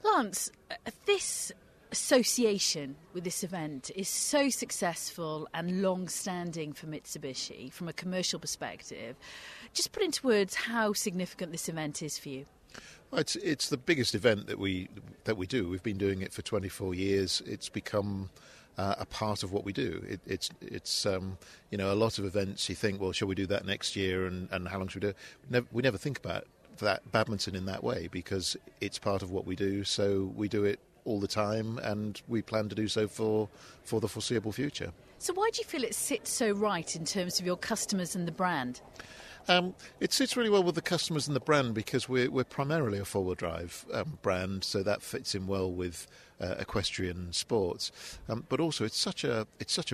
Lance, this association with this event is so successful and long-standing for Mitsubishi from a commercial perspective. Just put into words how significant this event is for you. Well, it's the biggest event that we do. We've been doing it for 24 years. It's become a part of what we do. It's a lot of events. You think, well, shall we do that next year, and how long should we do it? We never think about that badminton in that way because it's part of what we do. So we do it all the time, and we plan to do so for the foreseeable future. So why do you feel it sits so right in terms of your customers and the brand? It sits really well with the customers and the brand because we're primarily a four-wheel drive brand, so that fits in well with equestrian sports. But also, it's such a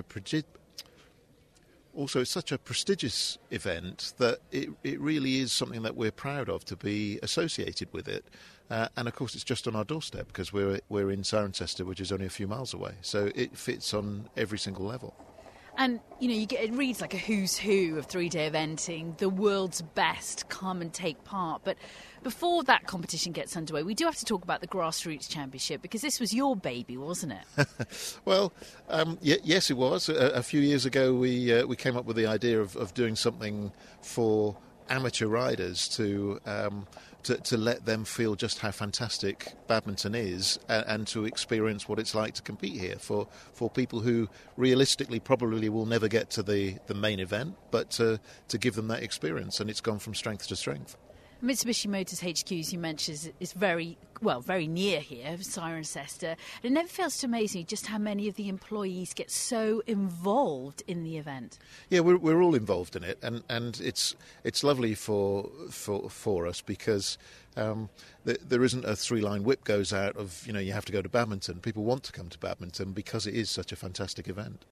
prestigious event that it really is something that we're proud of to be associated with it. And of course, it's just on our doorstep because we're in Cirencester, which is only a few miles away. So it fits on every single level. And, it reads like a who's who of three-day eventing. The world's best come and take part. But before that competition gets underway, we do have to talk about the Grassroots Championship because this was your baby, wasn't it? Well, yes, it was. A few years ago, we came up with the idea of doing something for amateur riders to let them feel just how fantastic badminton is and to experience what it's like to compete here for people who realistically probably will never get to the main event, but to give them that experience, and it's gone from strength to strength. Mitsubishi Motors HQ, as you mentioned, is very near here, Cirencester. It never fails to amaze me just how many of the employees get so involved in the event. Yeah, we're all involved in it, and it's lovely for us because there isn't a three-line whip goes out of you have to go to badminton. People want to come to badminton because it is such a fantastic event.